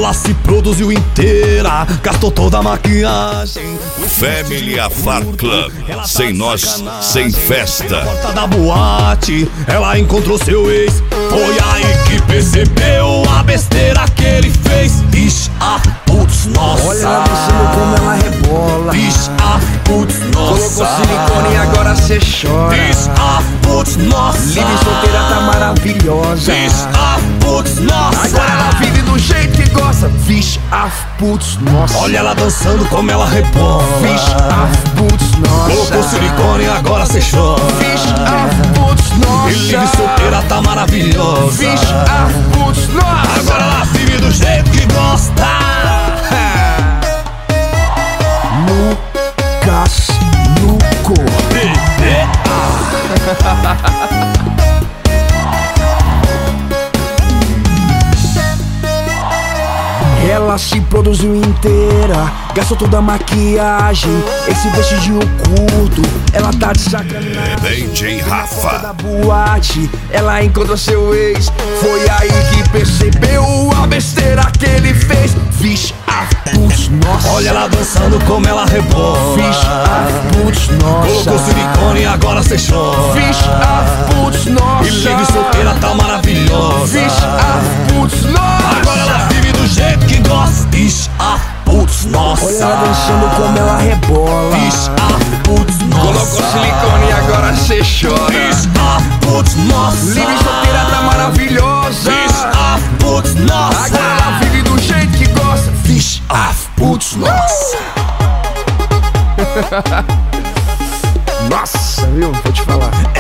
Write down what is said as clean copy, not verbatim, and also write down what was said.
Ela se produziu inteira, gastou toda a maquiagem. Family Afar Club, sem nós, sem festa. Na porta da boate, ela encontrou seu ex. Foi aí que percebeu a besteira que ele fez. Bicha, putz, nossa. Olha ela dançando como ela rebola. Bicha, putz, nossa. Colocou silicone e agora cê chora. Bicha, putz, nossa. Livre solteira tá maravilhosa. Bicha, putz, nossa. Agora ela vive do jeito que gosta. Vixe, putz, nossa. Olha ela dançando como ela rebola. Vixe, putz, nossa. Colocou silicone e agora cê chora. Vixe, putz, nossa. E livre solteira tá maravilhosa. Vixe, putz, nossa. Agora ela vive do jeito que gosta. Lucas Luco. Ela se produziu inteira, gastou toda a maquiagem. Esse vestidinho curto, ela tá de sacanagem. DJ Rafa. Da boate, ela encontrou seu ex. Foi aí que percebeu a besteira que ele fez. Vixe, putz, nossa. Olha ela dançando como ela rebola. Vixe, putz, nossa. Colocou silicone e agora cê chora. Vixe, putz, nossa. E livre solteira tá maravilhosa. Vixe, putz, nossa. Agora ela vive do jeito que gosta. Bicha, putz, nossa. Olha ela dançando como ela rebola. Bicha, putz, nossa. Colocou silicone e agora cê chora. Bicha, putz, nossa. Livre solteira tá maravilhosa. Bicha, putz, nossa. Agora ela vive do jeito que gosta. Bicha, putz, nossa. Nossa, viu? Vou te falar.